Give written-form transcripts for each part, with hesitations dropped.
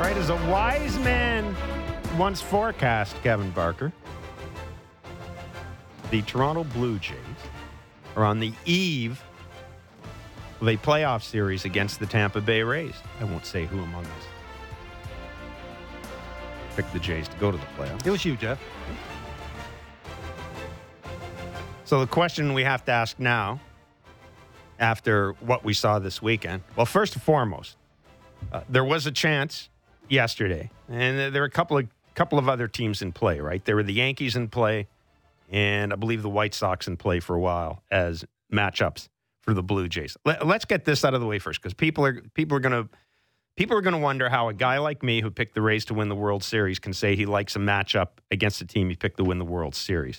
right, as a wise man once forecast, Kevin Barker, the Toronto Blue Jays are on the eve of a playoff series against the Tampa Bay Rays. I won't say who among us picked the Jays to go to the playoffs. It was you, Jeff. So the question we have to ask now, after what we saw this weekend, well, first and foremost, there was a chance yesterday, and there were a couple of other teams in play, right? There were the Yankees in play, and I believe the White Sox in play for a while as matchups for the Blue Jays. Let's get this out of the way first, because people are going to wonder how a guy like me who picked the Rays to win the World Series can say he likes a matchup against a team he picked to win the World Series.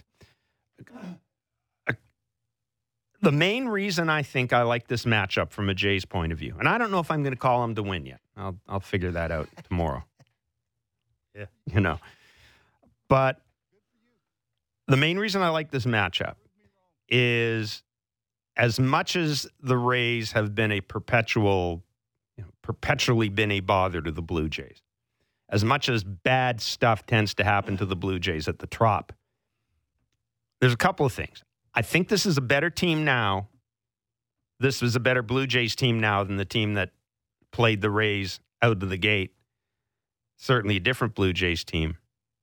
The main reason I think I like this matchup from a Jays point of view, and I don't know if I'm going to call him to win yet. I'll figure that out tomorrow. Yeah. But the main reason I like this matchup is, as much as the Rays have been perpetually been a bother to the Blue Jays, as much as bad stuff tends to happen to the Blue Jays at the Trop, there's a couple of things. I think this is a better team now. This is a better Blue Jays team now than the team that played the Rays out of the gate. Certainly a different Blue Jays team.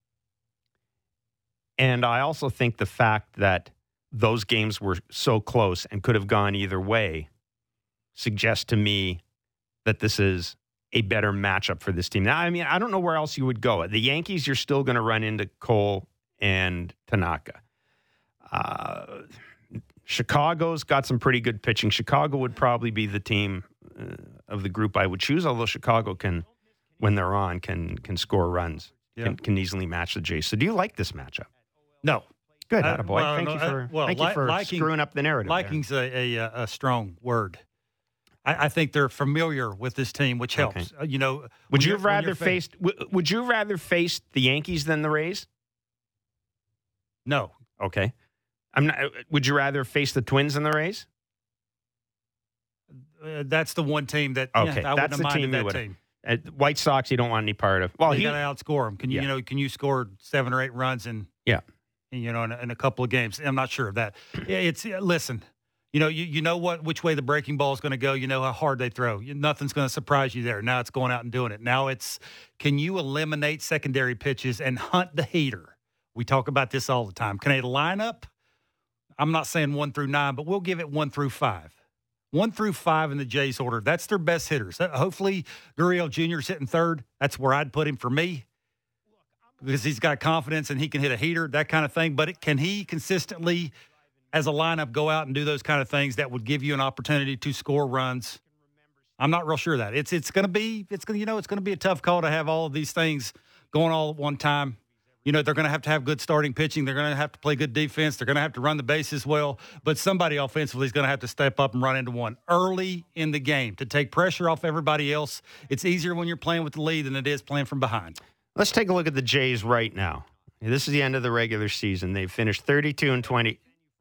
And I also think the fact that those games were so close and could have gone either way suggests to me that this is a better matchup for this team. Now, I mean, I don't know where else you would go. The Yankees, you're still going to run into Cole and Tanaka. Chicago's got some pretty good pitching. Chicago would probably be the team of the group I would choose, although Chicago can, when they're on, can score runs, can easily match the Jays. So do you like this matchup? No. Good, attaboy. Thank you for screwing up the narrative. Liking's a strong word. I think they're familiar with this team, which helps. Okay. Would you rather face the Yankees than the Rays? No. Okay. Would you rather face the Twins than the Rays? That's the one team that I wouldn't have minded that team. White Sox, you don't want any part of. Well, you got to outscore them. Can you score 7 or 8 runs in a couple of games? I'm not sure of that. Listen. You know which way the breaking ball is going to go. You know how hard they throw. Nothing's going to surprise you there. Now it's going out and doing it. Now it's, can you eliminate secondary pitches and hunt the heater? We talk about this all the time. Can a lineup? I'm not saying 1 through 9, but we'll give it 1 through 5. 1 through 5 in the Jays order. That's their best hitters. Hopefully, Gurriel Jr. is hitting third. That's where I'd put him for me, because he's got confidence and he can hit a heater, that kind of thing. But can he consistently, as a lineup, go out and do those kind of things that would give you an opportunity to score runs? I'm not real sure of that. It's going to be a tough call to have all of these things going all at one time. They're going to have good starting pitching. They're going to have to play good defense. They're going to have to run the bases well. But somebody offensively is going to have to step up and run into one early in the game to take pressure off everybody else. It's easier when you're playing with the lead than it is playing from behind. Let's take a look at the Jays right now. This is the end of the regular season. They've finished 32-28,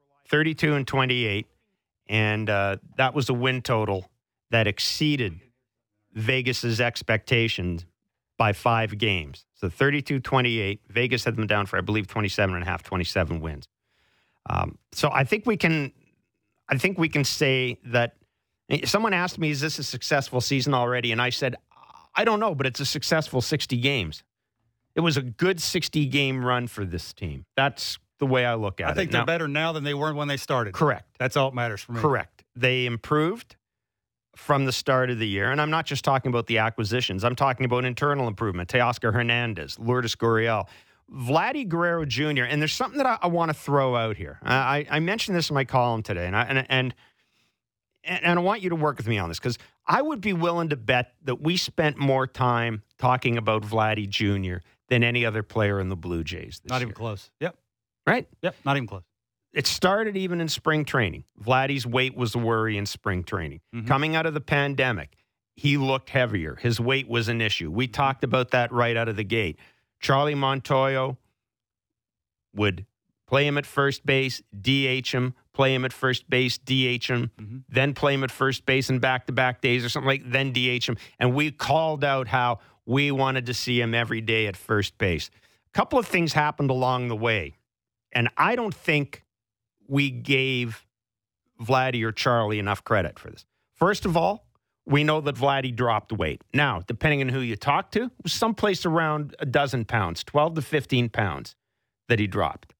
and that was a win total that exceeded Vegas's expectations by 5 games. So 32-28. Vegas had them down for, I believe, 27 wins. So I think we can say that. Someone asked me, is this a successful season already? And I said, I don't know, but it's a successful 60 games. It was a good 60-game run for this team. That's the way I look at it. I think they're better now than they were when they started. Correct. That's all that matters for me. Correct. They improved from the start of the year. And I'm not just talking about the acquisitions. I'm talking about internal improvement. Teoscar Hernandez, Lourdes Gurriel, Vladdy Guerrero Jr. And there's something that I want to throw out here. I mentioned this in my column today, and I want you to work with me on this, because I would be willing to bet that we spent more time talking about Vladdy Jr. than any other player in the Blue Jays this year. Not even close. Yep. Right? Yep, not even close. It started even in spring training. Vladdy's weight was a worry in spring training. Mm-hmm. Coming out of the pandemic, he looked heavier. His weight was an issue. We talked about that right out of the gate. Charlie Montoyo would play him at first base, DH him, play him at first base, DH him, then play him at first base in back-to-back days or something like, then DH him. And we called out how we wanted to see him every day at first base. A couple of things happened along the way, and I don't think we gave Vladdy or Charlie enough credit for this. First of all, we know that Vladdy dropped weight. Now, depending on who you talk to, it was someplace around a dozen pounds, 12 to 15 pounds that he dropped.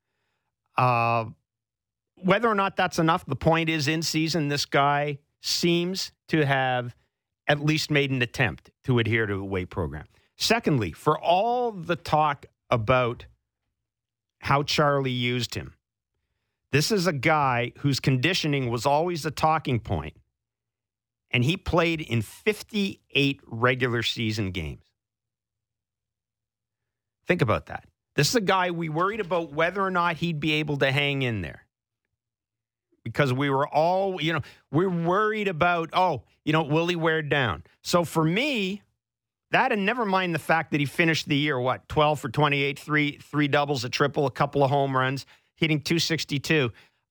Whether or not that's enough, the point is, in season, this guy seems to have at least made an attempt to adhere to a weight program. Secondly, for all the talk about how Charlie used him, this is a guy whose conditioning was always a talking point, and he played in 58 regular season games. Think about that. This is a guy we worried about whether or not he'd be able to hang in there. Because we were all, we're worried about, will he wear down? So for me, that, and never mind the fact that he finished the year, 12 for 28, three doubles, a triple, a couple of home runs, hitting .262.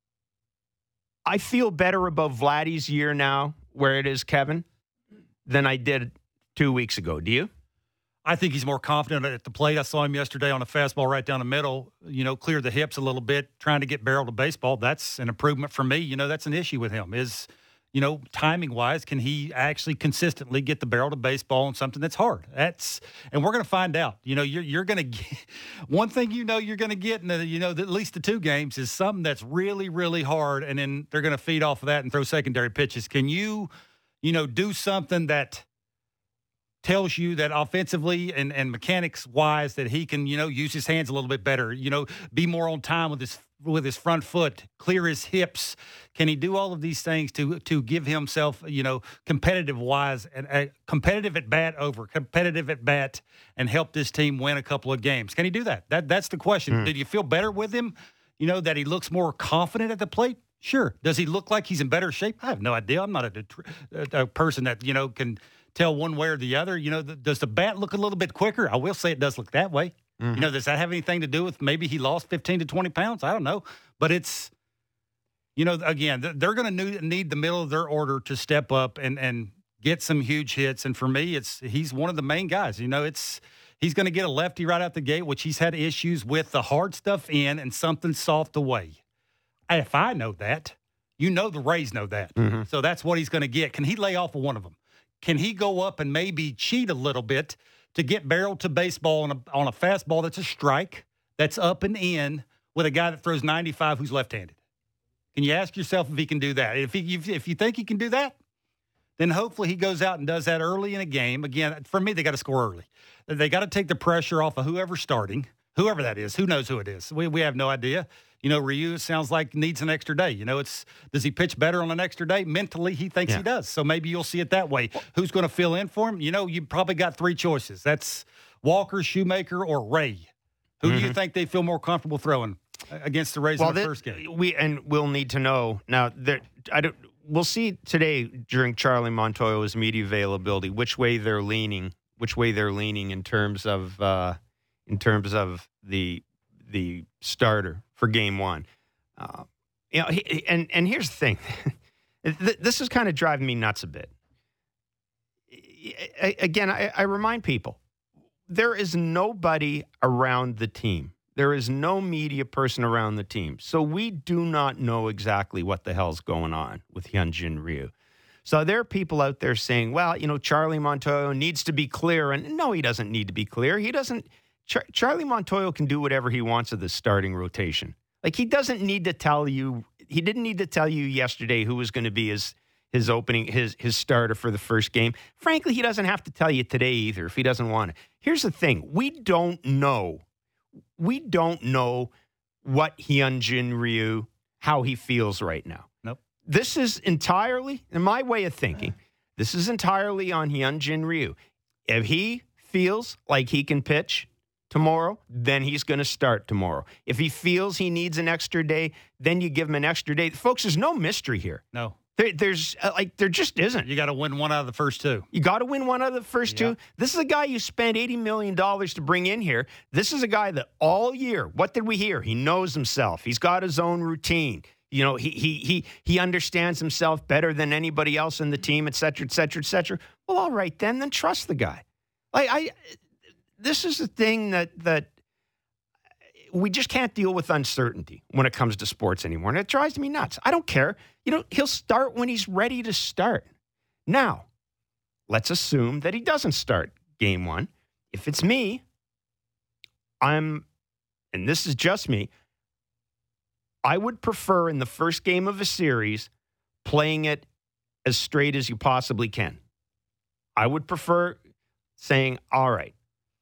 I feel better about Vladdy's year now, where it is, Kevin, than I did 2 weeks ago. Do you? I think he's more confident at the plate. I saw him yesterday on a fastball right down the middle, clear the hips a little bit, trying to get barrel to baseball. That's an improvement for me. That's an issue with him is, timing-wise, can he actually consistently get the barrel to baseball on something that's hard? And we're going to find out. You're going to get – one thing you're going to get in at least the two games is something that's really, really hard, and then they're going to feed off of that and throw secondary pitches. Can you, do something that – tells you that offensively and mechanics-wise that he can, use his hands a little bit better, be more on time with his front foot, clear his hips. Can he do all of these things to give himself, competitive-wise, and competitive at bat over competitive at bat, and help this team win a couple of games? Can he do that? That's the question. Did you feel better with him, that he looks more confident at the plate? Sure. Does he look like he's in better shape? I have no idea. I'm not a person that, can tell one way or the other. Does the bat look a little bit quicker? I will say it does look that way. Mm-hmm. Does that have anything to do with maybe he lost 15 to 20 pounds? I don't know. But it's, again, they're going to need the middle of their order to step up and get some huge hits. And for me, he's one of the main guys. He's going to get a lefty right out the gate, which he's had issues with the hard stuff in and something soft away. If I know that, the Rays know that. Mm-hmm. So that's what he's going to get. Can he lay off of one of them? Can he go up and maybe cheat a little bit to get barrel to baseball on a fastball that's a strike, that's up and in, with a guy that throws 95 who's left-handed? Can you ask yourself if he can do that? If you think he can do that, then hopefully he goes out and does that early in a game. Again, for me, they got to score early. They got to take the pressure off of whoever's starting, whoever that is. Who knows who it is? We have no idea. Ryu sounds like needs an extra day. Does he pitch better on an extra day? Mentally, he thinks he does. So maybe you'll see it that way. Who's going to fill in for him? You probably got three choices. That's Walker, Shoemaker, or Ray. Who do you think they feel more comfortable throwing against the Rays in the first game? We'll need to know. Now, we'll see today during Charlie Montoyo's media availability which way they're leaning in terms of the starter for game one. And here's the thing. This is kind of driving me nuts a bit. Again, I remind people, there is nobody around the team. There is no media person around the team. So we do not know exactly what the hell's going on with Hyunjin Ryu. So there are people out there saying, well, Charlie Montoyo needs to be clear. And no, he doesn't need to be clear. He doesn't. Charlie Montoyo can do whatever he wants with this starting rotation. Like, he doesn't need to tell you. He didn't need to tell you yesterday who was going to be his starter for the first game. Frankly, he doesn't have to tell you today either if he doesn't want it. Here's the thing. We don't know what Hyunjin Ryu, how he feels right now. Nope. This is entirely, in my way of thinking, this is entirely on Hyunjin Ryu. If he feels like he can pitch tomorrow, then he's going to start tomorrow. If he feels he needs an extra day, then you give him an extra day. Folks, there's no mystery here. No. There just isn't. You got to win one out of the first two. You got to win one out of the first two. This is a guy you spent $80 million to bring in here. This is a guy that all year, what did we hear? He knows himself. He's got his own routine. You know, he understands himself better than anybody else in the team, et cetera, et cetera, et cetera. Well, all right, then trust the guy. This is the thing that we just can't deal with uncertainty when it comes to sports anymore. And it drives me nuts. I don't care. You know, he'll start when he's ready to start. Now, let's assume that he doesn't start game one. If it's me, and this is just me, I would prefer in the first game of a series playing it as straight as you possibly can. I would prefer saying, all right,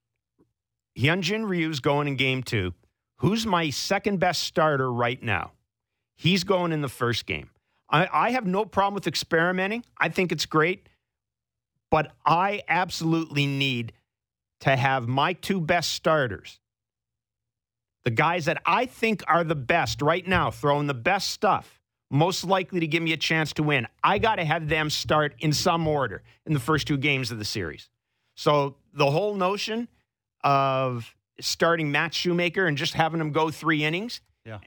Hyunjin Ryu's going in game two. Who's my second best starter right now? He's going in the first game. I have no problem with experimenting. I think it's great. But I absolutely need to have my two best starters, the guys that I think are the best right now, throwing the best stuff, most likely to give me a chance to win. I got to have them start in some order in the first two games of the series. So the whole notion of starting Matt Shoemaker and just having him go 3 innings,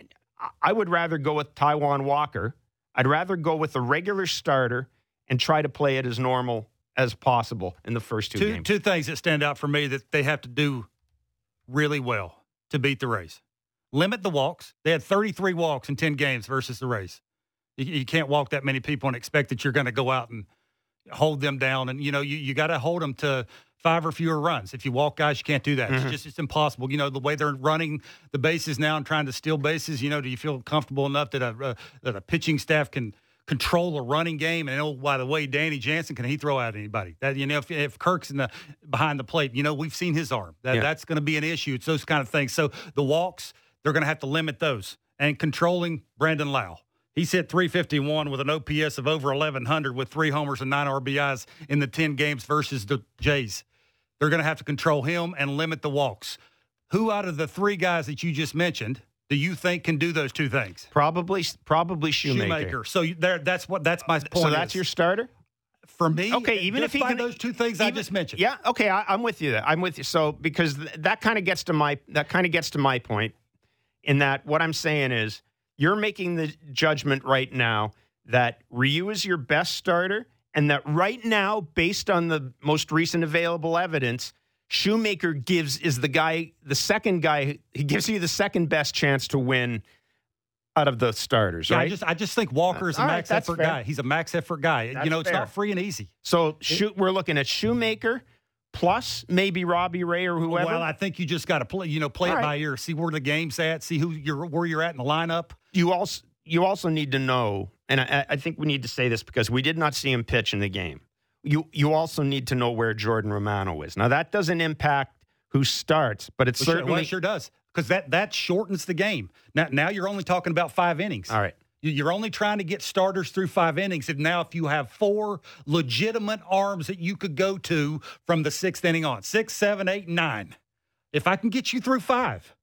I would rather go with Taijuan Walker. I'd rather go with a regular starter and try to play it as normal as possible in the first two games. Two things that stand out for me that they have to do really well to beat the Rays. Limit the walks. They had 33 walks in 10 games versus the Rays. You can't walk that many people and expect that you're going to go out and hold them down. And, you know, you got to hold them to 5 or fewer runs. If you walk guys, you can't do that. Mm-hmm. It's impossible. You know, the way they're running the bases now and trying to steal bases, you know, do you feel comfortable enough that a pitching staff can control a running game? And, oh, by the way, Danny Jansen, can he throw out anybody? That, you know, if Kirk's behind the plate, you know, we've seen his arm. That's going to be an issue. It's those kind of things. So the walks, they're going to have to limit those. And controlling Brandon Lau. He's hit .351 with an OPS of over 1,100 with 3 homers and 9 RBIs in the 10 games versus the Jays. They're going to have to control him and limit the walks. Who out of the 3 guys that you just mentioned do you think can do those 2 things? Probably Shoemaker. So that's my point. So that's your starter? For me, okay, even if he can, those 2 things I just mentioned. Yeah, okay, I'm with you there. I'm with you. So because that kind of gets to my point in that what I'm saying is you're making the judgment right now that Ryu is your best starter and that right now, based on the most recent available evidence, Shoemaker is the second guy. He gives you the second best chance to win out of the starters, right? I just think Walker is a max effort guy. He's a max effort guy. That's you know, it's fair. not free and easy. So we're looking at Shoemaker plus maybe Robbie Ray or whoever. Well, I think you just got to play it by ear, see where the game's at, see where you're at in the lineup. You also need to know, and I think we need to say this because we did not see him pitch in the game. You also need to know where Jordan Romano is. Now, that doesn't impact who starts, but it sure does, because that shortens the game. Now you're only talking about 5 innings. All right. You're only trying to get starters through 5 innings. And now if you have 4 legitimate arms that you could go to from the 6th inning on, 6, 7, 8, 9, if I can get you through 5,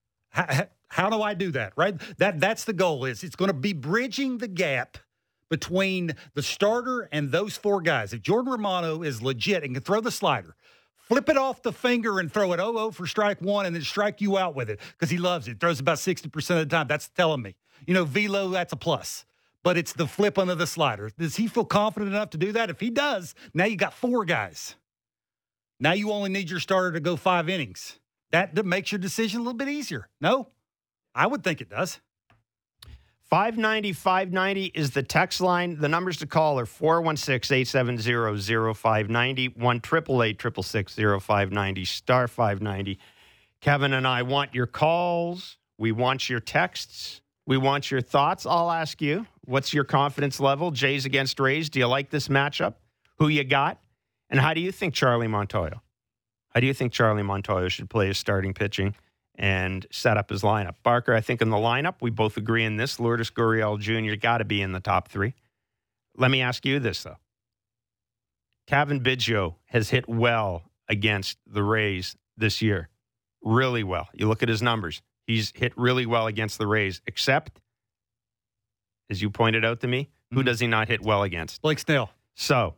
how do I do that, right? That's the goal. It's going to be bridging the gap between the starter and those 4 guys. If Jordan Romano is legit and can throw the slider, flip it off the finger and throw it 0-0 for strike 1 and then strike you out with it because he loves it. Throws about 60% of the time. That's telling me. You know, velo, that's a plus. But it's the flip under the slider. Does he feel confident enough to do that? If he does, now you got 4 guys. Now you only need your starter to go 5 innings. That makes your decision a little bit easier. No? I would think it does. 590 is the text line. The numbers to call are 416-870-0590, 1-888-666-0590, star 590. Kevin and I want your calls. We want your texts. We want your thoughts. I'll ask you, what's your confidence level? Jays against Rays. Do you like this matchup? Who you got? And how do you think Charlie Montoyo? How do you think Charlie Montoyo should play his starting pitching and set up his lineup? Barker, I think in the lineup, we both agree in this. Lourdes Gurriel Jr. got to be in the top 3. Let me ask you this, though. Cavan Biggio has hit well against the Rays this year. Really well. You look at his numbers. He's hit really well against the Rays, except, as you pointed out to me, who does he not hit well against? Blake Snell. So,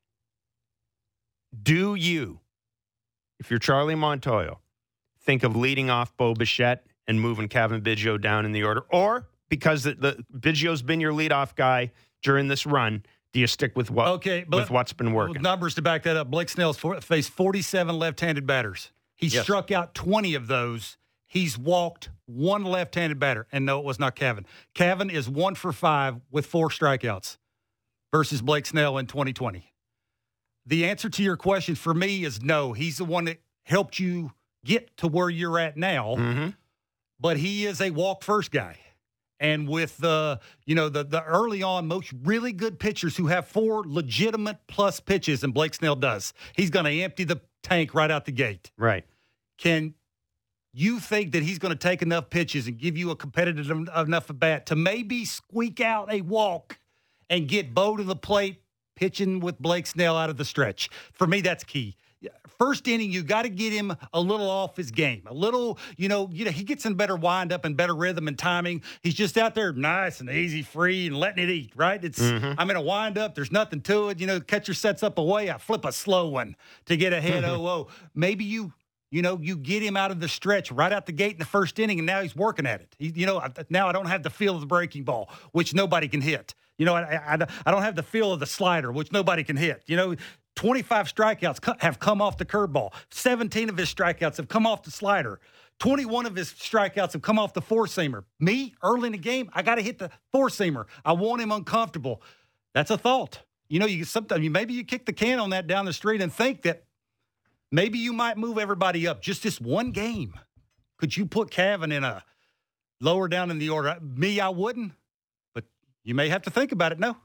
do you, if you're Charlie Montoyo, think of leading off Bo Bichette and moving Cavan Biggio down in the order? Or because the Biggio's been your leadoff guy during this run, do you stick with with what's been working? Numbers to back that up. Blake Snell's faced 47 left-handed batters. He struck out 20 of those. He's walked one left-handed batter. And no, it was not Cavan. Cavan is 1 for 5 with 4 strikeouts versus Blake Snell in 2020. The answer to your question for me is no. He's the one that helped you get to where you're at now, but he is a walk-first guy. And with the early on, most really good pitchers who have 4 legitimate plus pitches, and Blake Snell does, he's going to empty the tank right out the gate. Right. Can you think that he's going to take enough pitches and give you a competitive enough at bat to maybe squeak out a walk and get Bo to the plate pitching with Blake Snell out of the stretch? For me, that's key. First inning, you got to get him a little off his game. A little, he gets in better wind-up and better rhythm and timing. He's just out there nice and easy, free, and letting it eat, right? I'm in a wind-up. There's nothing to it. Catcher sets up away. I flip a slow one to get ahead 0-0. Maybe you get him out of the stretch right out the gate in the first inning, and now he's working at it. Now I don't have the feel of the breaking ball, which nobody can hit. I don't have the feel of the slider, which nobody can hit. 25 strikeouts have come off the curveball. 17 of his strikeouts have come off the slider. 21 of his strikeouts have come off the four-seamer. Me, early in the game, I got to hit the four-seamer. I want him uncomfortable. That's a thought. Maybe you kick the can on that down the street and think that maybe you might move everybody up just this one game. Could you put Cavan in a lower down in the order? Me, I wouldn't. But you may have to think about it, no?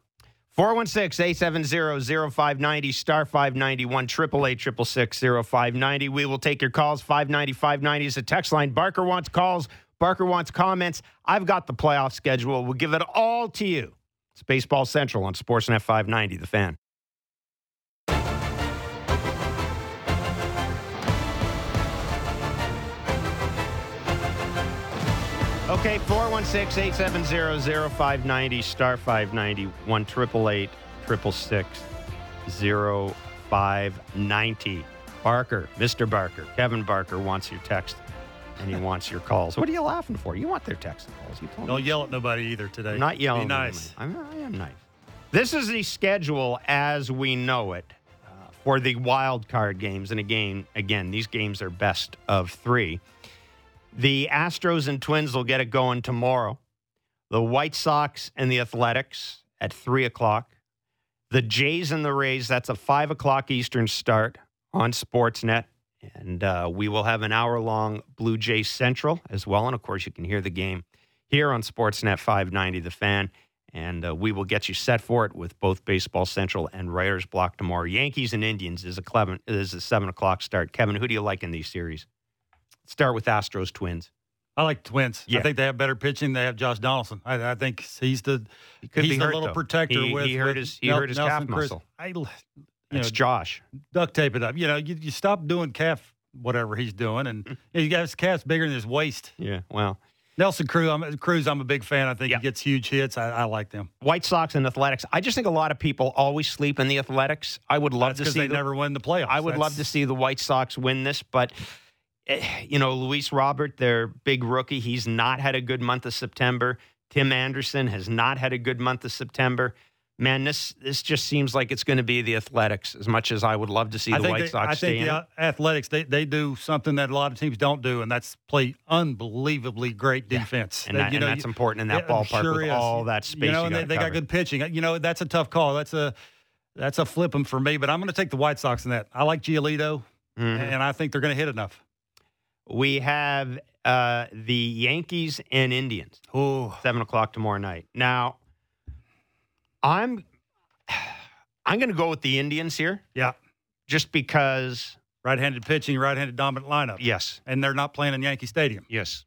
416-870-0590, star 591, 888-666-0590. We will take your calls. 590-590 is a text line. Barker wants calls. Barker wants comments. I've got the playoff schedule. We'll give it all to you. It's Baseball Central on Sportsnet 590, The Fan. Okay, 416-870-0590, star 590, 1-888-666-0590. Barker, Mr. Barker, Kevin Barker wants your text, and he wants your calls. What are you laughing for? You want their text and calls. Don't yell at nobody either today. I'm not yelling. Be nice. I am nice. This is the schedule as we know it for the wild card games. And again, these games are best of 3. The Astros and Twins will get it going tomorrow. The White Sox and the Athletics at 3 o'clock. The Jays and the Rays, that's a 5 o'clock Eastern start on Sportsnet. And we will have an hour-long Blue Jay Central as well. And, of course, you can hear the game here on Sportsnet 590, The Fan. And we will get you set for it with both Baseball Central and Writer's Block tomorrow. Yankees and Indians is a 7 o'clock start. Kevin, who do you like in these series? Start with Astros Twins. I like the Twins. Yeah. I think they have better pitching. They have Josh Donaldson. I think he's the little protector. He hurt his calf muscle. It's Josh. Duct tape it up. You stop doing calf whatever he's doing, and he got his calf's bigger than his waist. Yeah, well. Nelson Cruz, I'm a big fan. I think he gets huge hits. I like them. White Sox and Athletics. I just think a lot of people always sleep in the Athletics. I would love to see they never win the playoffs. I would love to see the White Sox win this, but Luis Robert, their big rookie, he's not had a good month of September. Tim Anderson has not had a good month of September. Man, this just seems like it's going to be the Athletics as much as I would love to see the White Sox stay in. I think the Athletics, they do something that a lot of teams don't do, and that's play unbelievably great defense. And that's important in that ballpark with all that space. And they got good pitching. That's a tough call. That's a flip 'em for me, but I'm going to take the White Sox in that. I like Giolito, and I think they're going to hit enough. We have the Yankees and Indians. 7 o'clock tomorrow night. Now, I'm going to go with the Indians here. Yeah. Just because. Right-handed pitching, right-handed dominant lineup. Yes. And they're not playing in Yankee Stadium. Yes.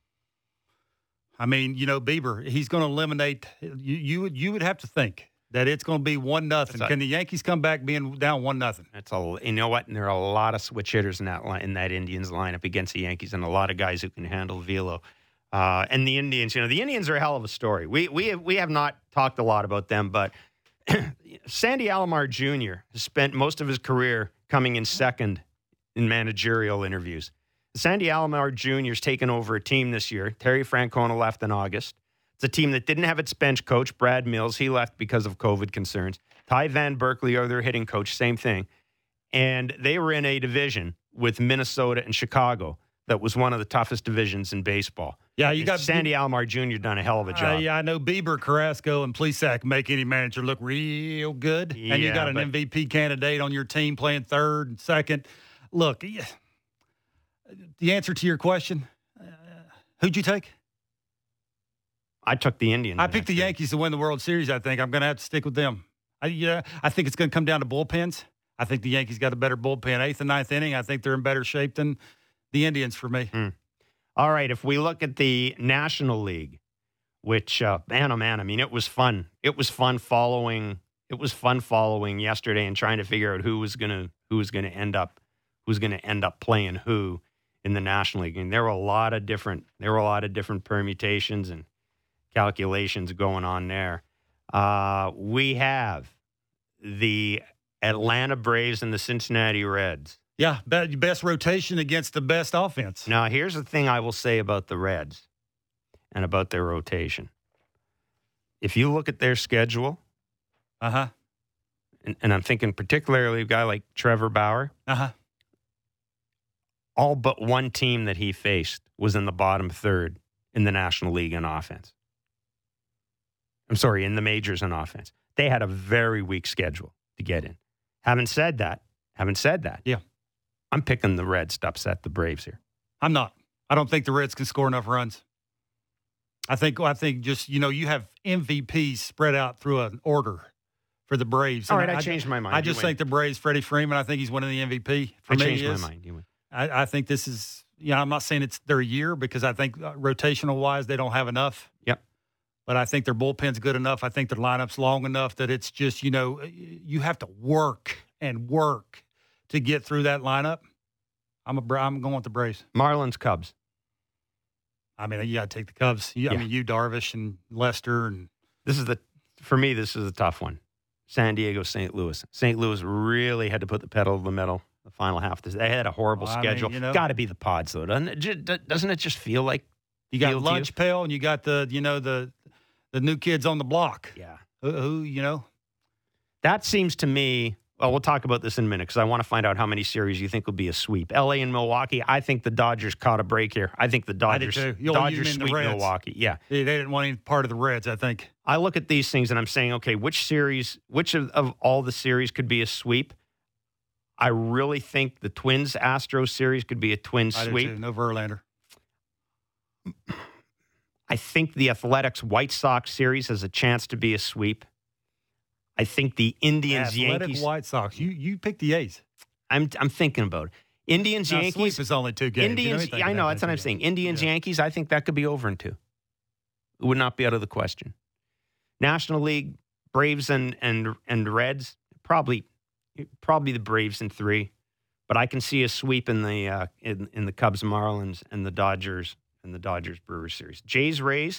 I mean, Bieber, he's going to eliminate. You would have to think that it's going to be 1-0. Can the Yankees come back being down 1-0? You know what? And there are a lot of switch hitters in that Indians lineup against the Yankees, and a lot of guys who can handle velo. And the Indians, the Indians are a hell of a story. We have not talked a lot about them, but Sandy Alomar Jr. has spent most of his career coming in second in managerial interviews. Sandy Alomar Jr. has taken over a team this year. Terry Francona left in August. It's a team that didn't have its bench coach, Brad Mills. He left because of COVID concerns. Ty Van Berkeley are their hitting coach, same thing. And they were in a division with Minnesota and Chicago that was one of the toughest divisions in baseball. Yeah, you got Sandy Alomar Jr. done a hell of a job. Yeah, I know Bieber, Carrasco, and Plesac make any manager look real good. Yeah, and you got an MVP candidate on your team playing third and second. Look, the answer to your question, who'd you take? I took the Indians. I picked the Yankees to win the World Series, I think. I'm going to have to stick with them. I think it's going to come down to bullpens. I think the Yankees got a better bullpen. 8th and 9th inning, I think they're in better shape than the Indians for me. All right, if we look at the National League, which, man, oh, man, I mean, it was fun. It was fun following yesterday and trying to figure out who was going to end up playing who in the National League. And there were a lot of different permutations and calculations going on there. We have the Atlanta Braves and the Cincinnati Reds. Yeah, best rotation against the best offense. Now, here's the thing I will say about the Reds and about their rotation. If you look at their schedule, and I'm thinking particularly a guy like Trevor Bauer, all but one team that he faced was in the bottom third in the National League in offense. I'm sorry, in the majors in offense. They had a very weak schedule to get in. Having said that, yeah, I'm picking the Reds to upset the Braves here. I'm not. I don't think the Reds can score enough runs. I think just, you have MVPs spread out through an order for the Braves. All right, I changed my mind. I just think the Braves, Freddie Freeman, I think he's winning the MVP. For me, changed my mind. You win. I think this is, I'm not saying it's their year because I think rotational-wise they don't have enough. Yep. But I think their bullpen's good enough. I think their lineup's long enough that it's just, you have to work and work to get through that lineup. I'm going with the Braves. Marlins, Cubs. I mean, you got to take the Cubs. I mean, Darvish and Lester. And for me, this is a tough one. San Diego, St. Louis. St. Louis really had to put the pedal to the metal the final half. They had a horrible schedule. Got to be the Pods, though, doesn't it? Doesn't it just feel like you got Lunch Pail and you got the new kids on the block? Yeah. Who. That seems to me. Well, we'll talk about this in a minute because I want to find out how many series you think will be a sweep. L.A. and Milwaukee, I think the Dodgers caught a break here. I think the Dodgers sweep Milwaukee. Yeah. They didn't want any part of the Reds, I think. I look at these things and I'm saying, okay, which of all the series could be a sweep? I really think the Twins-Astros series could be a Twins sweep. I do too. No Verlander. I think the Athletics-White Sox series has a chance to be a sweep. I think the Indians-Yankees. White Sox. You picked the A's. I'm thinking about it. Indians-Yankees. Sweep is only 2 games. I know. That's what I'm saying. Indians-Yankees, I think that could be over in 2. It would not be out of the question. National League, Braves and Reds, probably the Braves in 3. But I can see a sweep in the Cubs-Marlins and the Dodgers Brewers series. Jays-Rays.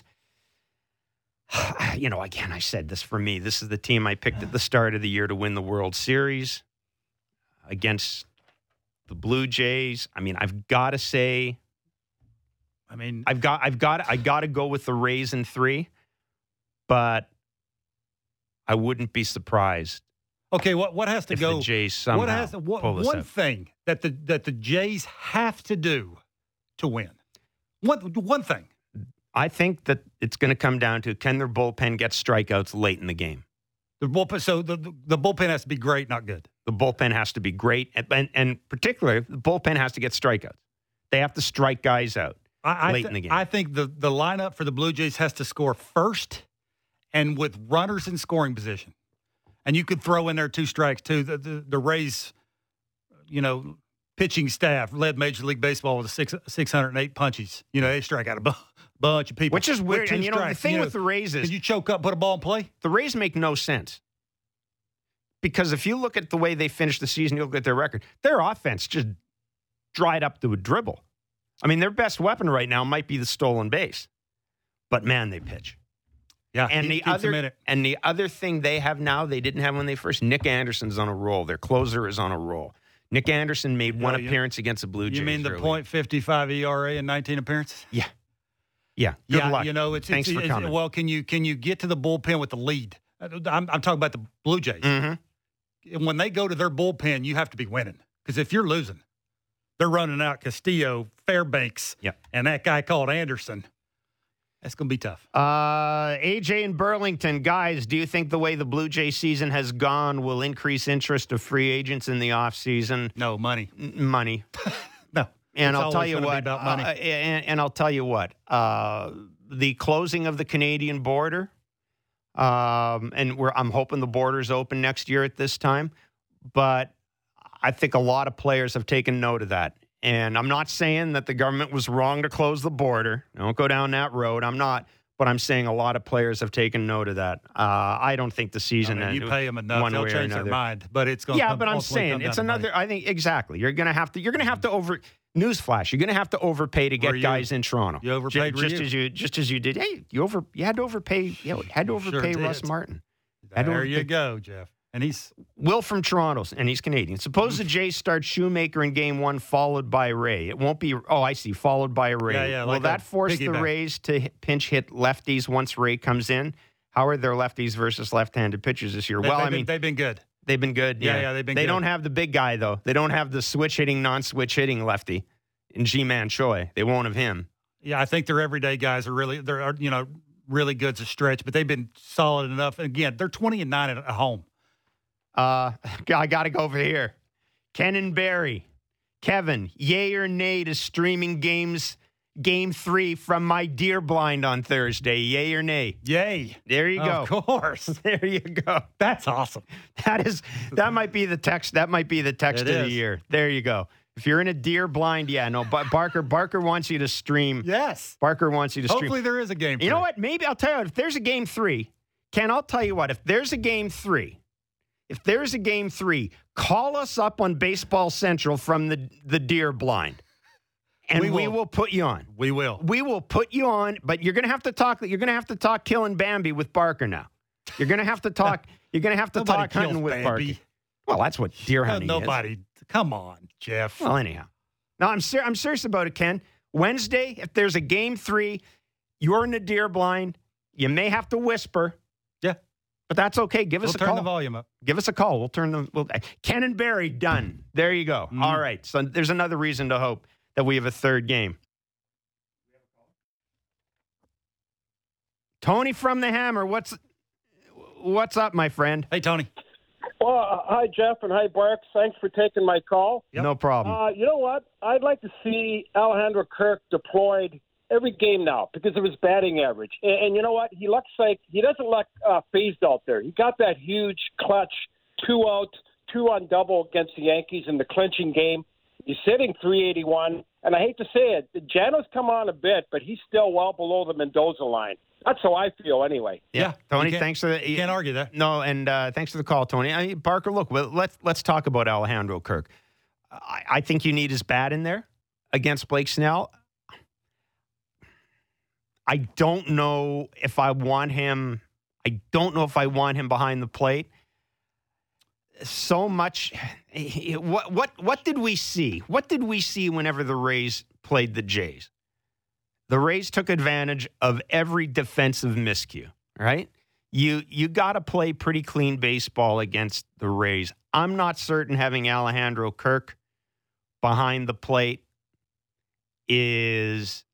Again, I said this for me. This is the team I picked at the start of the year to win the World Series against the Blue Jays. I mean, I've got to say, I've got to go with the Rays in 3, but I wouldn't be surprised. Okay, what has to go? The Jays somehow pull this one out. thing that the Jays have to do to win. One thing. I think that it's going to come down to, can their bullpen get strikeouts late in the game? The bullpen has to be great, not good. The bullpen has to be great, and particularly, the bullpen has to get strikeouts. They have to strike guys out late in the game. I think the lineup for the Blue Jays has to score first and with runners in scoring position. And you could throw in there 2 strikes, too. The Rays, pitching staff led Major League Baseball with 608 punches. They strike out a bunch of people. Which is weird. And, the thing with the Rays is... Can you choke up, put a ball in play? The Rays make no sense. Because if you look at the way they finished the season, you look at their record, their offense just dried up to a dribble. I mean, their best weapon right now might be the stolen base. But, man, they pitch. Yeah, and the other thing they have now, they didn't have when they first, Nick Anderson's on a roll. Their closer is on a roll. Nick Anderson made one appearance against the Blue Jays. You mean the .55 ERA in 19 appearances? Yeah. Yeah. Good luck. Thanks for coming. Well, can you get to the bullpen with the lead? I'm talking about the Blue Jays. Mm-hmm. When they go to their bullpen, you have to be winning. Because if you're losing, they're running out Castillo, Fairbanks, and that guy called Anderson. That's going to be tough. AJ in Burlington. Guys, do you think the way the Blue Jay season has gone will increase interest of free agents in the offseason? No, money. Money. No. And I'll tell you what. The closing of the Canadian border, and I'm hoping the border's open next year at this time, but I think a lot of players have taken note of that. And I'm not saying that the government was wrong to close the border. Don't go down that road. I'm not. But I'm saying a lot of players have taken note of that. I don't think the season you pay them enough, they'll change their mind. But it's going to but I'm saying it's another. I think exactly. You're going to have to over. Newsflash: you're going to have to overpay to get guys in Toronto. You overpaid just as you did. Hey, you had to overpay. Had to overpay Russ Martin. There you go, Jeff. And he's Will from Toronto, and he's Canadian. Suppose the Jays start Shoemaker in Game 1, followed by Ray. It won't be. Oh, I see. Followed by Ray. Yeah, Will that force the Rays to pinch hit lefties once Ray comes in? How are their lefties versus left-handed pitchers this year? They've been good. They've been good. Yeah, they've been. They good. don't have the big guy though. They don't have the switch hitting, non-switch hitting lefty in Ji-Man Choi. They won't have him. Yeah, I think their everyday guys are really really good as a stretch, but they've been solid enough. And again, they're 20-9 at home. I got to go over here. Ken and Barry. Kevin, yay or nay to streaming Game 3 from my deer blind on Thursday? Yay or nay? Yay. There you go. Of course. There you go. That's awesome. That might be the text. That might be the text of the year. There you go. If you're in a deer blind, but Barker wants you to stream. Yes. Barker wants you to stream. Hopefully there is a Game 3. You know what? Maybe I'll tell you what, if there's a Game 3, Ken, I'll tell you what, if there's a Game 3, call us up on Baseball Central from the deer blind. And we will put you on. We will. We will put you on, but you're going to have to talk. You're going to have to talk killing Bambi with Barker now. You're going to have to talk. You're going to have to talk hunting with Bambi. Barker. Well, that's what deer hunting is. Come on, Jeff. Well, anyhow. No, I'm serious about it, Ken. Wednesday, if there's a Game 3, you're in the deer blind. You may have to whisper. Yeah. But that's okay. Give us a call. We'll turn the volume up. Give us a call. We'll Ken and Barry, done. There you go. Mm-hmm. All right. So there's another reason to hope that we have a third game. Tony from the Hammer, what's up, my friend? Hey, Tony. Well, hi, Jeff, and hi, Bark. Thanks for taking my call. Yep. No problem. You know what? I'd like to see Alejandro Kirk deployed every game now because of his batting average. And you know what? He looks like he doesn't look phased out there. He got that huge clutch 2-out, 2-on double against the Yankees in the clinching game. He's sitting 381. And I hate to say it, Jano's come on a bit, but he's still well below the Mendoza line. That's how I feel anyway. Yeah. Tony, thanks for that. You can't argue that. No, and thanks for the call, Tony. Barker, look, let's talk about Alejandro Kirk. I think you need his bat in there against Blake Snell. I don't know if I want him. I don't know if I want him behind the plate. So much. What did we see? What did we see whenever the Rays played the Jays? The Rays took advantage of every defensive miscue, right? You got to play pretty clean baseball against the Rays. I'm not certain having Alejandro Kirk behind the plate is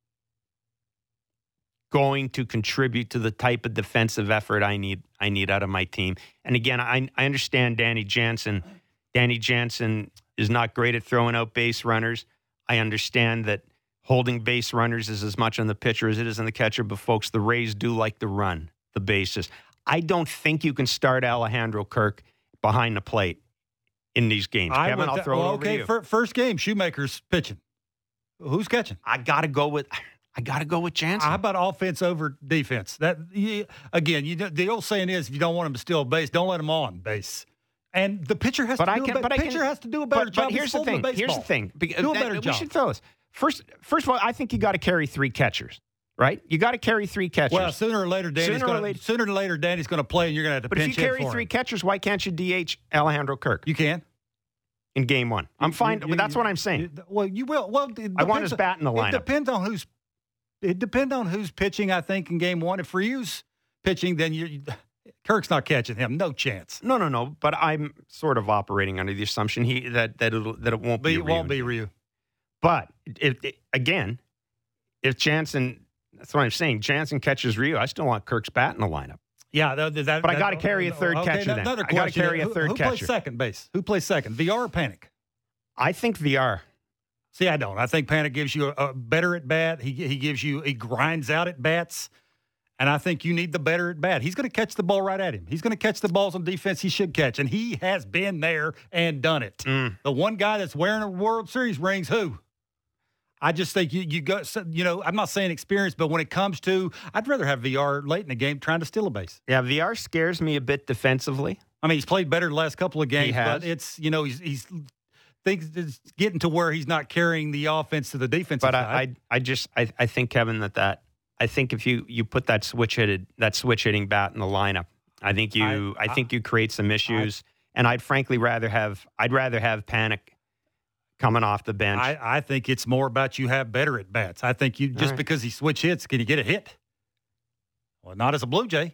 going to contribute to the type of defensive effort I need out of my team. And again, I understand Danny Jansen. Danny Jansen is not great at throwing out base runners. I understand that holding base runners is as much on the pitcher as it is on the catcher, but folks, the Rays do like to run the bases. I don't think you can start Alejandro Kirk behind the plate in these games. Kevin, I'll throw it over to you. First game, Shoemaker's pitching. Who's catching? I got to go with Jansen. How about offense over defense? The old saying is, if you don't want him to steal base, don't let him on base. And the pitcher has to do a better job. But here's the thing. Do a better job. We should throw this. First of all, I think you got to carry 3 catchers, right? You got to carry 3 catchers. Well, sooner or later, Danny's going to play, and you're going to have to pinch hit for him. But if you carry 3 catchers, why can't you DH Alejandro Kirk? You can. In Game 1. I'm fine, but that's what I'm saying. You will. Well, I want his bat in the lineup. It depends on who's it depends on who's pitching, I think, in game one. If Ryu's pitching, then Kirk's not catching him. No chance. No. But I'm sort of operating under the assumption that it won't be Ryu. It won't be Ryu. But if Jansen, that's what I'm saying, Jansen catches Ryu, I still want Kirk's bat in the lineup. Yeah, but I got to carry a third catcher then. I got to carry a third catcher. Who plays second base? Who plays second, VR or Panik? I think VR. See, I don't. I think Panik gives you a better at bat. He grinds out at bats. And I think you need the better at bat. He's going to catch the ball right at him. He's going to catch the balls on defense he should catch. And he has been there and done it. The one guy that's wearing a World Series rings, who? I just think you go, I'm not saying experience, but when it comes to, I'd rather have VR late in the game trying to steal a base. Yeah, VR scares me a bit defensively. I mean, he's played better the last couple of games, but it's, he's things it's getting to where he's not carrying the offense to the defensive side. But I think, Kevin, that I think if you put that switch hitting bat in the lineup, I think you create some issues. And I'd frankly rather have Panik coming off the bench. I think it's more about you have better at bats. I think because he switch hits, can you get a hit? Well, not as a Blue Jay.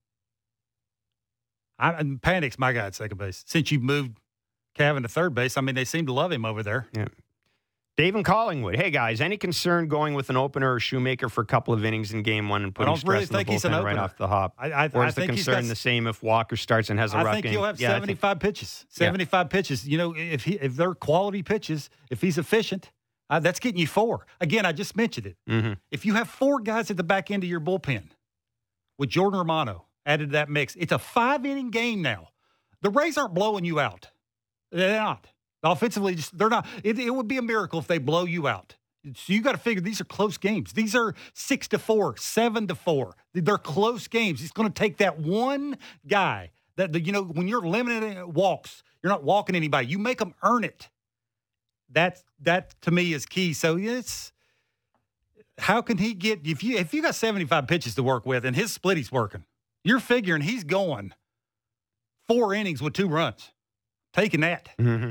Panik's my guy at second base. Since you moved Cavan to third base, I mean, they seem to love him over there. Yeah. Dave in Collingwood. Hey, guys, any concern going with an opener or Shoemaker for a couple of innings in game one and putting stress in the bullpen right off the hop? Or is the concern the same if Walker starts and has a rough game? I think you'll have 75 pitches. 75 pitches. If they're quality pitches, if he's efficient, that's getting you 4. Again, I just mentioned it. Mm-hmm. If you have 4 guys at the back end of your bullpen with Jordan Romano added to that mix, it's a 5-inning game now. The Rays aren't blowing you out. They're not. Offensively, they're not. It would be a miracle if they blow you out. So you got to figure these are close games. These are 6-4, 7-4. They're close games. It's going to take that one guy that when you're limiting walks, you're not walking anybody. You make them earn it. That to me is key. So it's how can he get if you got 75 pitches to work with and his split he's working, you're figuring he's going 4 innings with 2 runs. Taking that. Mm-hmm.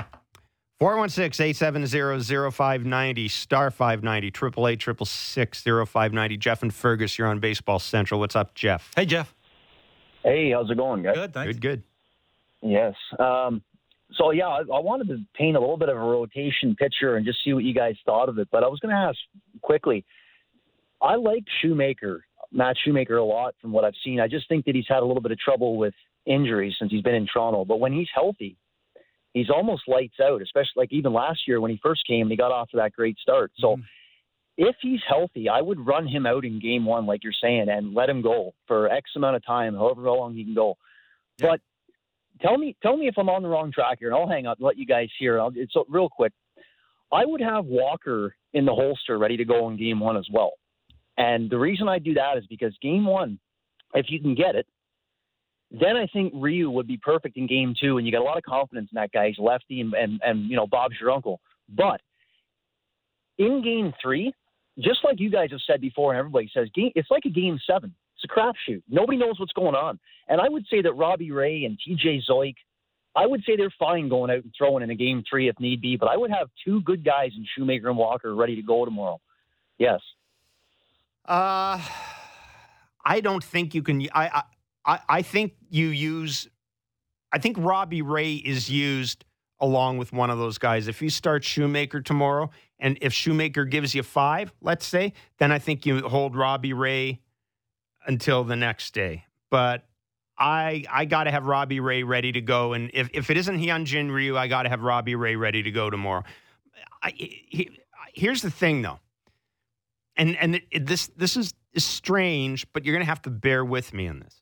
416-870-0590, star 590, 888-666-0590. Jeff and Fergus, you're on Baseball Central. What's up, Jeff? Hey, Jeff. Hey, how's it going, guys? Good, thanks. Good. Yes. I wanted to paint a little bit of a rotation picture and just see what you guys thought of it. But I was going to ask quickly, I like Matt Shoemaker, a lot from what I've seen. I just think that he's had a little bit of trouble with injuries since he's been in Toronto. But when he's healthy, he's almost lights out, especially like even last year when he first came and he got off to that great start. So if he's healthy, I would run him out in game one, like you're saying, and let him go for X amount of time, however long he can go. Yeah. But tell me if I'm on the wrong track here, and I'll hang up and let you guys hear. It's real quick. I would have Walker in the holster ready to go in game one as well. And the reason I do that is because game one, if you can get it, then I think Ryu would be perfect in game two, and you got a lot of confidence in that guy. He's lefty, and Bob's your uncle. But in game three, just like you guys have said before, and everybody says, it's like a game 7. It's a crapshoot. Nobody knows what's going on. And I would say that Robbie Ray and TJ Zoik, I would say they're fine going out and throwing in a game 3 if need be, but I would have 2 good guys in Shoemaker and Walker ready to go tomorrow. Yes. I don't think you can. I think I think Robbie Ray is used along with one of those guys. If you start Shoemaker tomorrow, and if Shoemaker gives you 5, let's say, then I think you hold Robbie Ray until the next day. But I got to have Robbie Ray ready to go. And if it isn't Hyunjin Ryu, I got to have Robbie Ray ready to go tomorrow. Here's the thing, though. And this is strange, but you're going to have to bear with me on this.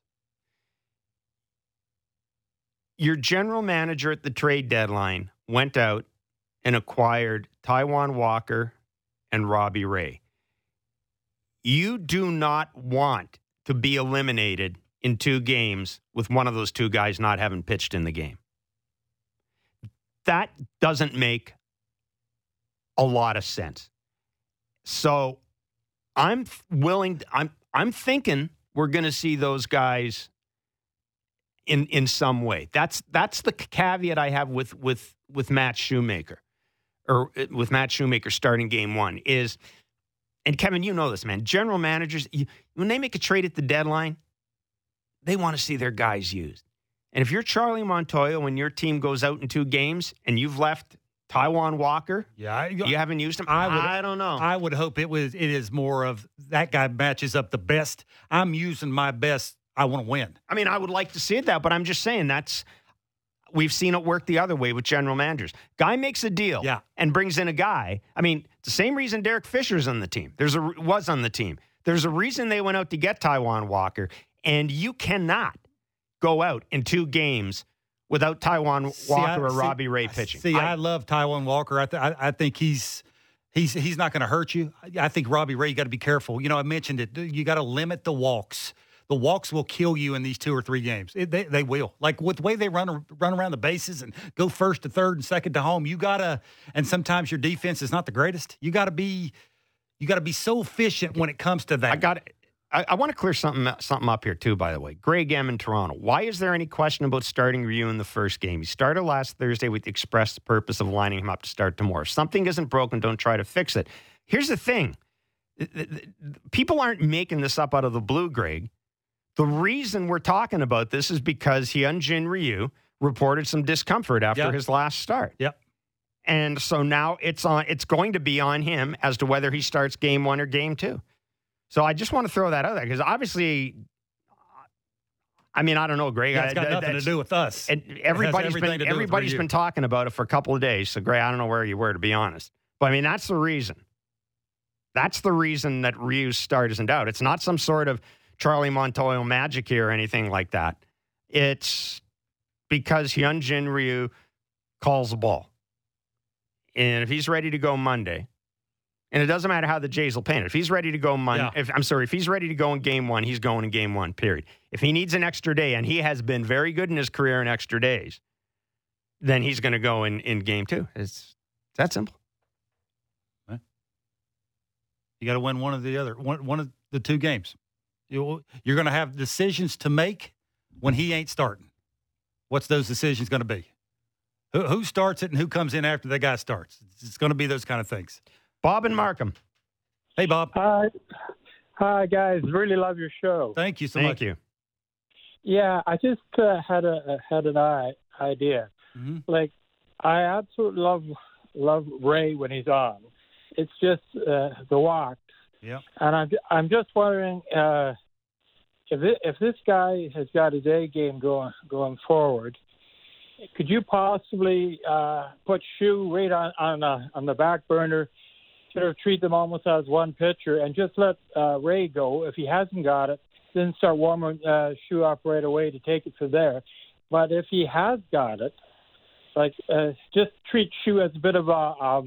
Your general manager at the trade deadline went out and acquired Taijuan Walker and Robbie Ray. You do not want to be eliminated in 2 games with one of those 2 guys not having pitched in the game. That doesn't make a lot of sense. So I'm thinking we're going to see those guys in some way. That's the caveat I have with Matt Shoemaker, or with Matt Shoemaker starting game 1, is and Kevin, you know this, man. General managers, when they make a trade at the deadline, they want to see their guys used. And if you're Charlie Montoyo and your team goes out in 2 games and you've left Taijuan Walker, you haven't used him, I don't know. I would hope it is more of that guy matches up the best. I'm using my best. I want to win. I mean, I would like to see it that, but I'm just saying we've seen it work the other way with general managers. Guy makes a deal and brings in a guy. I mean, it's the same reason Derek Fisher's on the team. Was on the team. There's a reason they went out to get Taijuan Walker, and you cannot go out in 2 games without Taijuan Walker or Robbie Ray pitching. I love Taijuan Walker. I think he's not going to hurt you. I think Robbie Ray, you got to be careful. I mentioned it. You got to limit the walks. The walks will kill you in these 2 or 3 games. They will. Like with the way they run around the bases and go first to third and second to home, you gotta. And sometimes your defense is not the greatest. You gotta be so efficient when it comes to that. I want to clear something up here too. By the way, Greg M in Toronto. Why is there any question about starting Ryu in the first game? He started last Thursday with the express purpose of lining him up to start tomorrow. If something isn't broken, don't try to fix it. Here's the thing: people aren't making this up out of the blue, Greg. The reason we're talking about this is because Hyunjin Ryu reported some discomfort after his last start. Yep. And so now it's going to be on him as to whether he starts game 1 or game 2. So I just want to throw that out there because obviously, I mean, I don't know, Greg. It's got nothing to do with us. And everybody's been talking about it for a couple of days. So, Greg, I don't know where you were, to be honest. But, I mean, that's the reason. That's the reason that Ryu's start isn't out. It's not some sort of Charlie Montoyo magic here or anything like that. It's because Hyunjin Ryu calls the ball. And if he's ready to go Monday, and it doesn't matter how the Jays will paint it. If he's ready to go if he's ready to go in game 1, he's going in game 1, period. If he needs an extra day, and he has been very good in his career in extra days, then he's going to go in game 2. It's that simple. You got to win one of the other, one of the 2 games. You're going to have decisions to make when he ain't starting. What's those decisions going to be? Who starts it and who comes in after the guy starts? It's going to be those kind of things. Bob and Markham. Hey, Bob. Hi, guys. Really love your show. Thank you so much. Thank you. Yeah, I just had an idea. Mm-hmm. Like, I absolutely love Ray when he's on. It's just the walk. Yeah. And I'm just wondering if this guy has got his A game going forward, could you possibly put Shu right on the back burner, sort of treat them almost as one pitcher, and just let Ray go if he hasn't got it, then start warming Shu up right away to take it from there. But if he has got it, like just treat Shu as a bit of a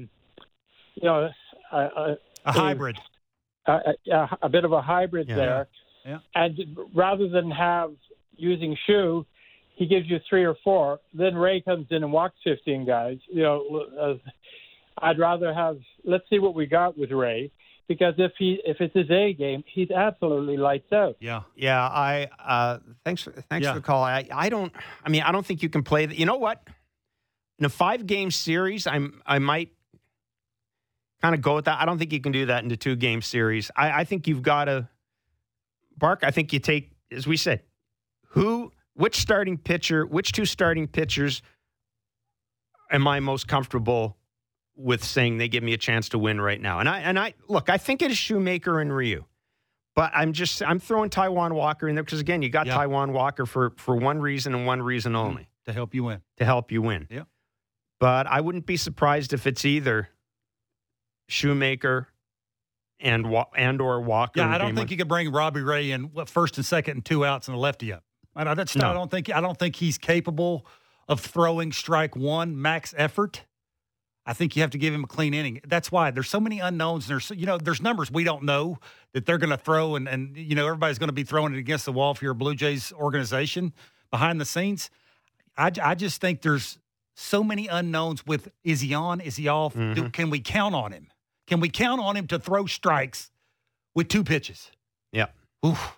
hybrid. A bit of a hybrid there. Yeah. And rather than using Shu, he gives you 3 or 4. Then Ray comes in and walks 15 guys. I'd rather let's see what we got with Ray, because if it's his A game, he's absolutely lights out. Yeah. Yeah. Thanks for the call. I don't think you can play that. You know what? In a 5-game series, I might kind of go with that. I don't think you can do that in a 2-game series. I think you've got to, Bark, I think you take, as we said, which 2 starting pitchers am I most comfortable with saying they give me a chance to win right now? And I look, I think it is Shoemaker and Ryu. But I'm throwing Taijuan Walker in there because, again, you got Taijuan Walker for one reason and one reason only. To help you win. Yeah. But I wouldn't be surprised if it's either Shoemaker and or Walker. Yeah, I don't think you could bring Robbie Ray in first and second and 2 outs and a lefty up. I don't think he's capable of throwing strike 1 max effort. I think you have to give him a clean inning. That's why there's so many unknowns. There's numbers we don't know that they're going to throw, and everybody's going to be throwing it against the wall for your Blue Jays organization behind the scenes. I just think there's so many unknowns with, is he on? Is he off? Mm-hmm. Can we count on him? Can we count on him to throw strikes with 2 pitches? Yeah. Oof.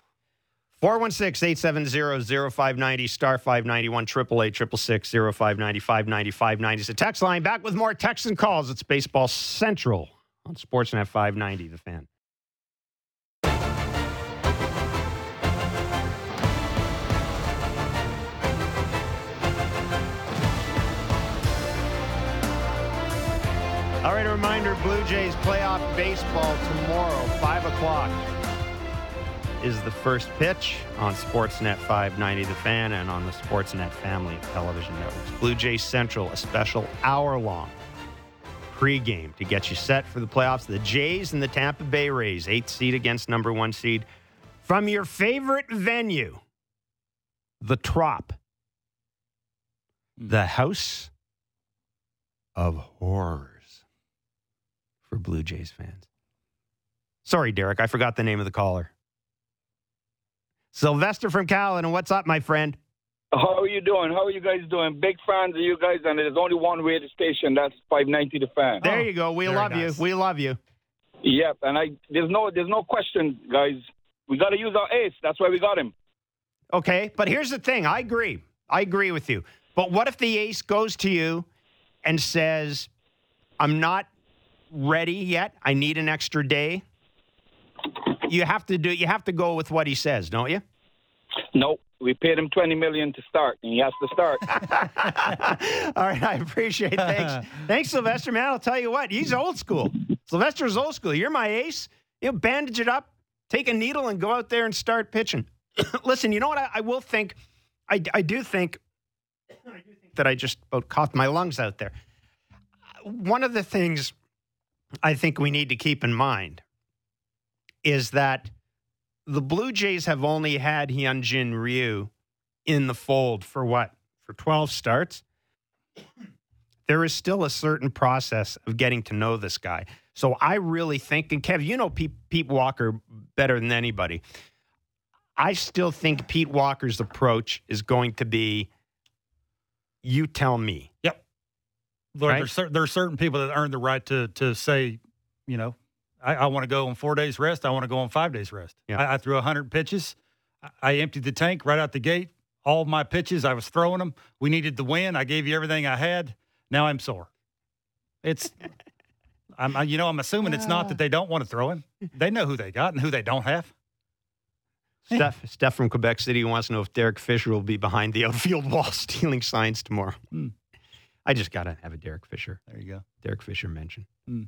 416-870-0590, star 591, 888-666-0590, 590 is the text line. Back with more texts and calls. It's Baseball Central on Sportsnet 590, The Fan. All right, a reminder, Blue Jays playoff baseball tomorrow, 5 o'clock is the first pitch on Sportsnet 590 The Fan and on the Sportsnet family of television networks. Blue Jays Central, a special hour-long pregame to get you set for the playoffs. The Jays and the Tampa Bay Rays, 8th seed against number 1 seed. From your favorite venue, the Trop, the House of Horrors for Blue Jays fans. Sorry, Derek, I forgot the name of the caller. Sylvester from Caledon, what's up, my friend? How are you doing? How are you guys doing? Big fans of you guys, and there's only one radio station. That's 590 The Fan. There you go. We love you. We love you. Yep, and there's no question, guys. We got to use our ace. That's why we got him. Okay, but here's the thing. I agree with you. But what if the ace goes to you and says, "I'm not ready yet. I need an extra day"? You have to go with what he says, don't you? No, we paid him $20 million to start, and he has to start. All right, I appreciate it. Thanks, Sylvester, man. I'll tell you what, he's old school. Sylvester's old school. You're my ace. Bandage it up, take a needle, and go out there and start pitching. Listen, you know what I will think? I do think that I just about coughed my lungs out there. One of the things I think we need to keep in mind is that the Blue Jays have only had Hyunjin Ryu in the fold for 12 starts? There is still a certain process of getting to know this guy. So I really think, and Kev, you know Pete Walker better than anybody. I still think Pete Walker's approach is going to be, you tell me. Yep. Right? There are certain people that earn the right to say, I want to go on 4 days rest. I want to go on 5 days rest. Yeah. I threw 100 pitches. I emptied the tank right out the gate. All of my pitches, I was throwing them. We needed the win. I gave you everything I had. Now I'm sore. I'm assuming it's not that they don't want to throw him. They know who they got and who they don't have. Steph from Quebec City wants to know if Derek Fisher will be behind the outfield wall stealing signs tomorrow. I just got to have a Derek Fisher. There you go. Derek Fisher mention.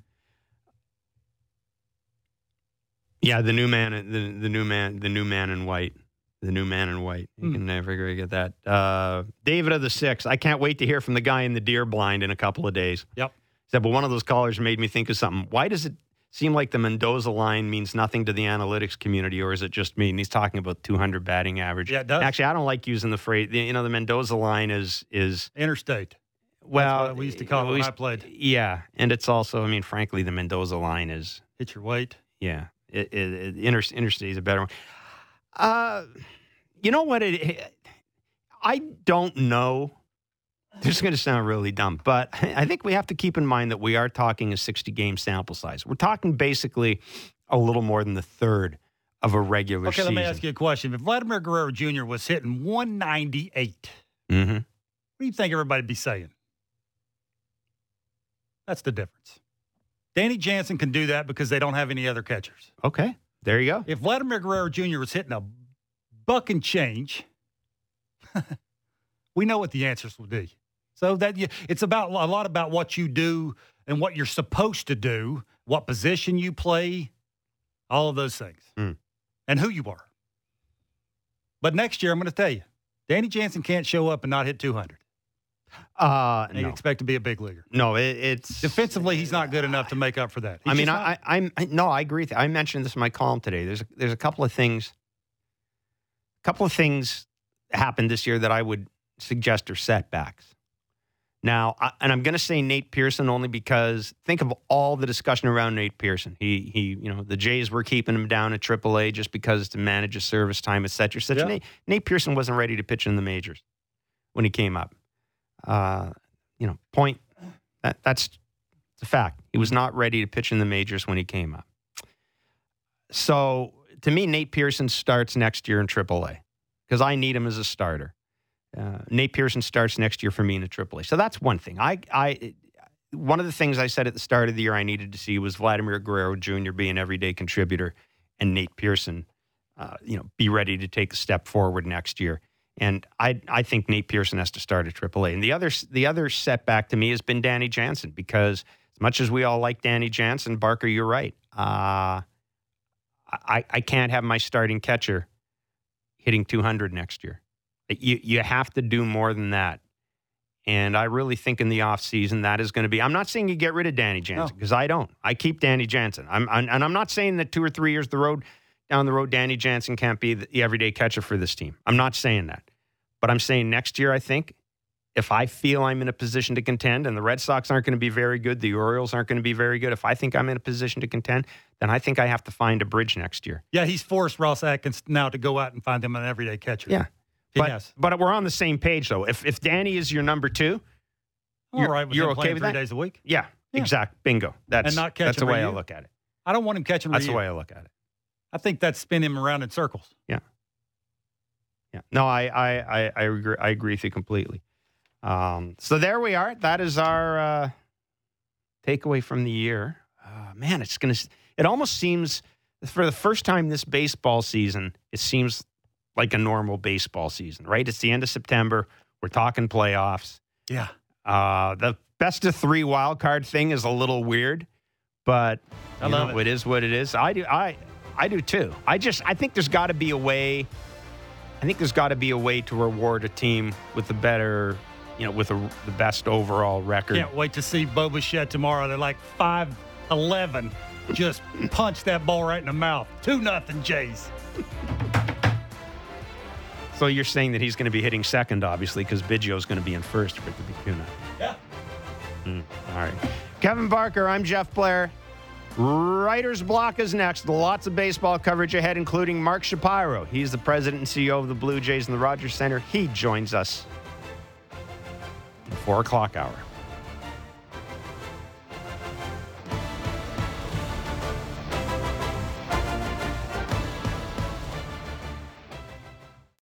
Yeah, the new man in white. The new man in white. You can never get that. David of the Six. I can't wait to hear from the guy in the deer blind in a couple of days. Yep. Said, but one of those callers made me think of something. Why does it seem like the Mendoza line means nothing to the analytics community, or is it just me? And he's talking about 200 batting average. Yeah, it does. Actually, I don't like using the phrase. The Mendoza line is interstate. Well, that's what we used to call it when I played. Yeah, and it's also, frankly, the Mendoza line is hit your weight. Yeah, interstate is a better one. You know what? I don't know. This is going to sound really dumb, but I think we have to keep in mind that we are talking a 60-game sample size. We're talking basically a little more than the third of a regular season. Okay, let me ask you a question. If Vladimir Guerrero Jr. was hitting 198, what do you think everybody would be saying? That's the difference. Danny Jansen can do that because they don't have any other catchers. Okay, there you go. If Vladimir Guerrero Jr. was hitting a buck and change, we know what the answers would be. So it's about a lot about what you do and what you're supposed to do, what position you play, all of those things, and who you are. But next year, I'm going to tell you, Danny Jansen can't show up and not hit 200. And you expect to be a big leaguer. No, it's defensively, he's not good enough to make up for that. I agree with you. I mentioned this in my column today. There's a couple of things. Happened this year that I would suggest are setbacks. Now, I'm going to say Nate Pearson only because think of all the discussion around Nate Pearson. He the Jays were keeping him down at AAA just because to manage his service time, et cetera, et cetera. Yeah. Nate Pearson wasn't ready to pitch in the majors when he came up. Point. That's a fact. He was not ready to pitch in the majors when he came up. So, to me, Nate Pearson starts next year in AAA because I need him as a starter. Nate Pearson starts next year for me in the AAA. So that's one thing. One of the things I said at the start of the year I needed to see was Vladimir Guerrero Jr. be an everyday contributor and Nate Pearson, be ready to take a step forward next year. And I think Nate Pearson has to start at AAA. And the other setback to me has been Danny Jansen because as As much as we all like Danny Jansen, Barker, you're right. I can't have my starting catcher hitting 200 next year. You have to do more than that. And I really think in the offseason that is going to be – I'm not saying you get rid of Danny Jansen because I don't. I keep Danny Jansen. And I'm not saying that 2 or 3 years down the road, Danny Jansen can't be the everyday catcher for this team. I'm not saying that. But I'm saying next year, I think, if I feel I'm in a position to contend and the Red Sox aren't going to be very good, the Orioles aren't going to be very good, if I think I'm in a position to contend, then I think I have to find a bridge next year. Yeah, he's forced Ross Atkins now to go out and find him an everyday catcher. Yeah. But we're on the same page, though. If Danny is your number 2, you're okay with 3 days a week? Yeah, exact. Bingo. That's the way I look at it. I don't want him catching That's the way I look at it. I think that's spin him around in circles. Yeah. No, I agree with you completely. So there we are. That is our takeaway from the year. Man, it almost seems for the first time this baseball season, it seems like a normal baseball season, right? It's the end of September. We're talking playoffs. Yeah. The best of 3 wild card thing is a little weird, but I love it. It is what it is. I do too. I think there's got to be a way. I think there's got to be a way to reward a team with the better, with the best overall record. Can't wait to see Bo Bichette tomorrow. They're like 5'11", just punch that ball right in the mouth. 2-0 Jays. So you're saying that he's going to be hitting second, obviously, because Biggio's going to be in first for it to be 2-0. Yeah. All right. Kevin Barker, I'm Jeff Blair. Writer's Block is next. Lots of baseball coverage ahead, including Mark Shapiro. He's the president and CEO of the Blue Jays and the Rogers Center. He joins us in the 4 o'clock hour.